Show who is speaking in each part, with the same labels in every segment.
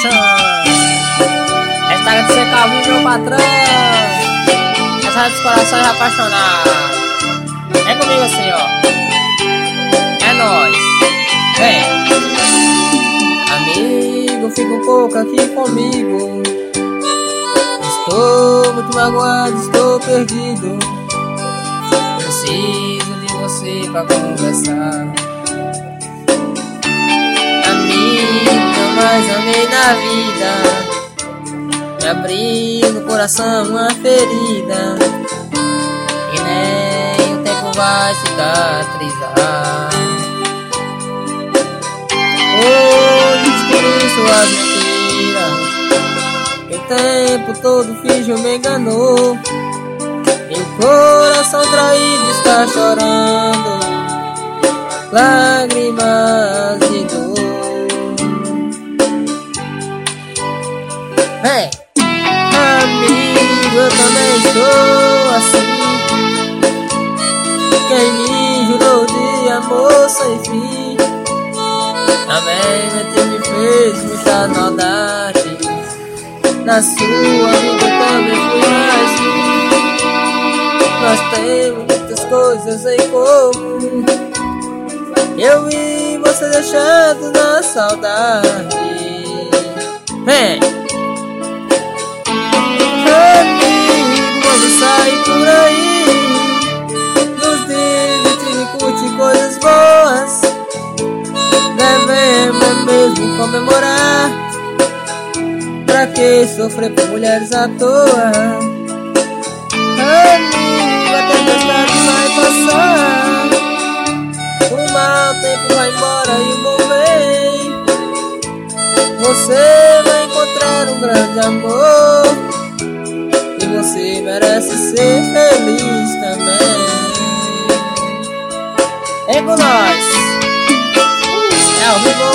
Speaker 1: Hashtag de ser calvinho, meu patrão. Essa dos corações apaixonados. Vem comigo assim, ó. É nóis. Vem. Amigo, fica um pouco aqui comigo. Estou muito magoado, estou perdido. Preciso de você pra conversar. Amigo que eu mais amei na vida, me abriu no coração uma ferida e nem o tempo vai cicatrizar. Hoje descobri suas mentiras, que o tempo todo fingiu me enganou. Meu coração traído está chorando lágrimas de dor. Hey. Amigo, eu também estou assim. Quem me jurou de amor sem fim também me fez muita maldade. Na sua vida também fui assim. Nós temos muitas coisas em comum, eu e você deixando na saudade. Vem! Amigo, vamos sair por aí, nos divertir e curtir coisas boas. Devemos mesmo comemorar, pra que sofrer por mulheres à toa? Amigo, a tempestade vai passar, o mau tempo vai embora e o bom vem. Você vai encontrar um grande amor e você merece ser feliz também. É com nós. É ao vivo.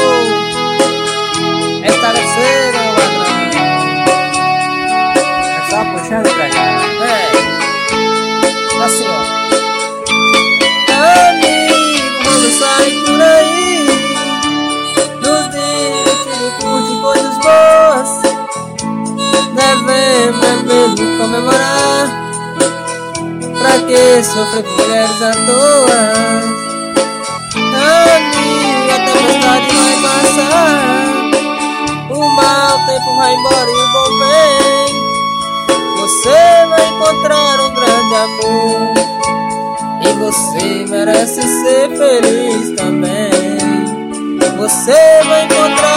Speaker 1: Esta terceira ladrão. É só puxando pra cá. Assim, ó. Amigo, vamos sair por aí, nos divertir e curtir coisas boas. Devemos mesmo comemorar, pra que sofrer por mulheres à toa? Amigo, a tempestade vai passar, o mau tempo vai embora e o bom vem. Você vai encontrar um grande amor e você merece ser feliz também. Você vai encontrar